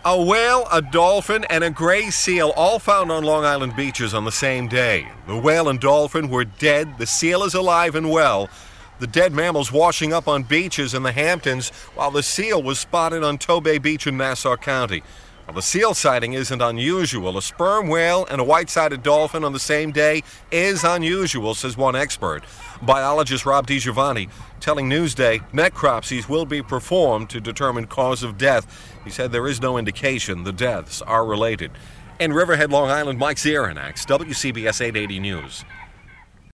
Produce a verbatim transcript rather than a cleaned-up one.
A whale, a dolphin, and a gray seal all found on Long Island beaches on the same day. The whale and dolphin were dead. The seal is alive and well. The dead mammals washing up on beaches in the Hamptons, while the seal was spotted on Tobay Beach in Nassau County. Well, the seal sighting isn't unusual. A sperm whale and a white-sided dolphin on the same day is unusual, says one expert. Biologist Rob DiGiovanni telling Newsday necropsies will be performed to determine cause of death. He said there is no indication the deaths are related. In Riverhead, Long Island, Mike Zieranax, W C B S eight eighty News.